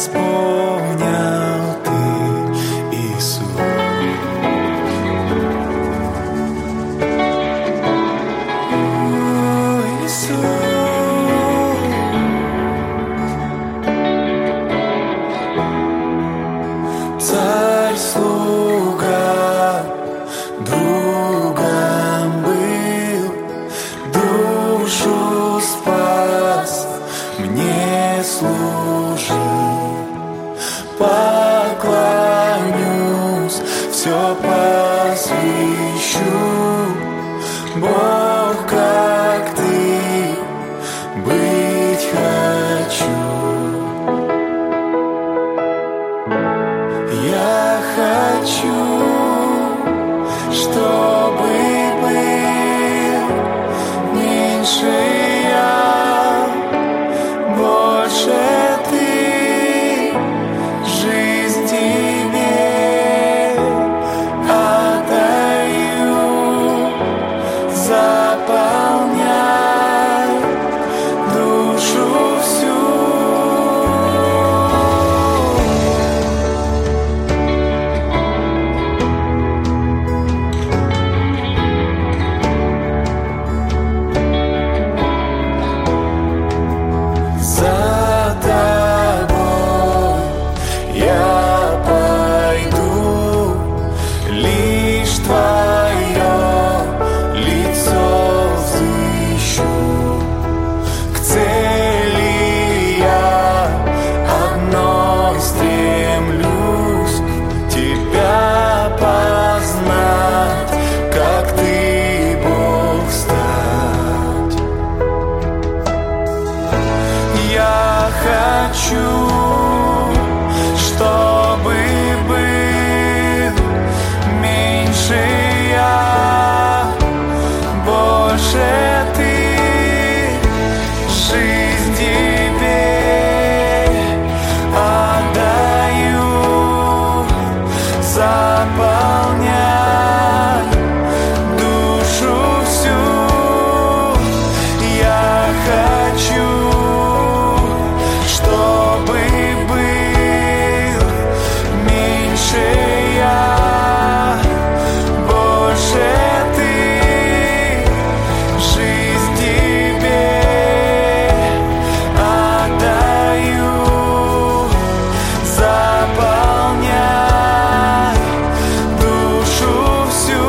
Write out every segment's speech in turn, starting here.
понял Ты, Иисус. Царь слуга другом был, душу спас, мне служил. Поклонюсь, все посвящу. Бог, как Ты, быть хочу. Я хочу, чтобы был меньше я, больше Ты, жизнь Тебе отдаю, заполняй душу всю. За Тобой я пойду, лишь Твое лицо взыщу. К цели я одной стремлюсь, Тебя познать, как Ты, Бог, стать. Я хочу, чтобы был меньше я, больше Ты, жизнь Тебе отдаю, заполняй душу всю. Я хочу, чтобы был меньше я, больше Ты, жизнь Тебе отдаю, заполняй душу всю.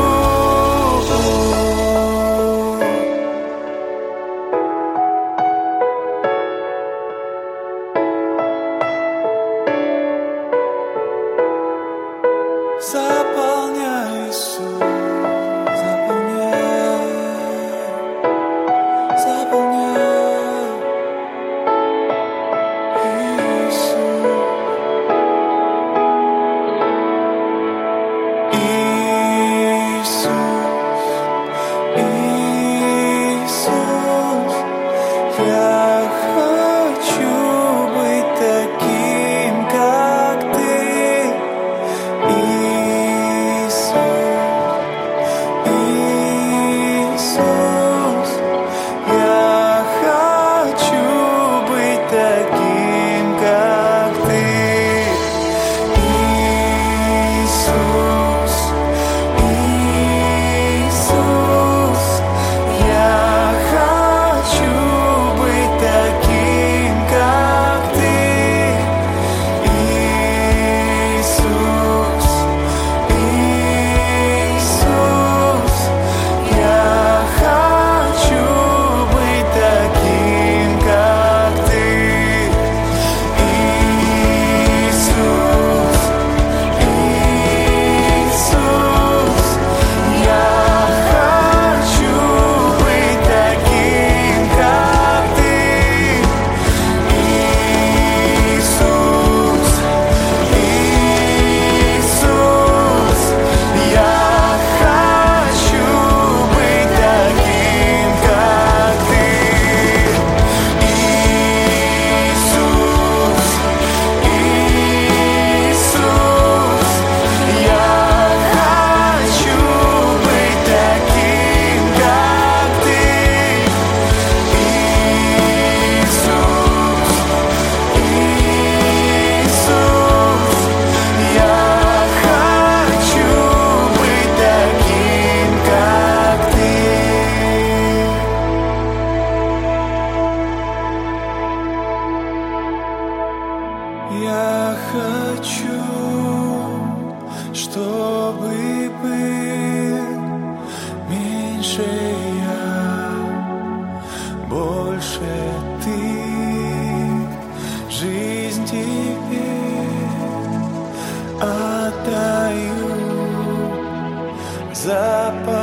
Заполняй, Иисус, заполняй, заполняй, Иисус. Иисус, я хочу быть таким, как Ты, Иисус. чтобы был меньше я, больше ты. Жизнь тебе отдаю за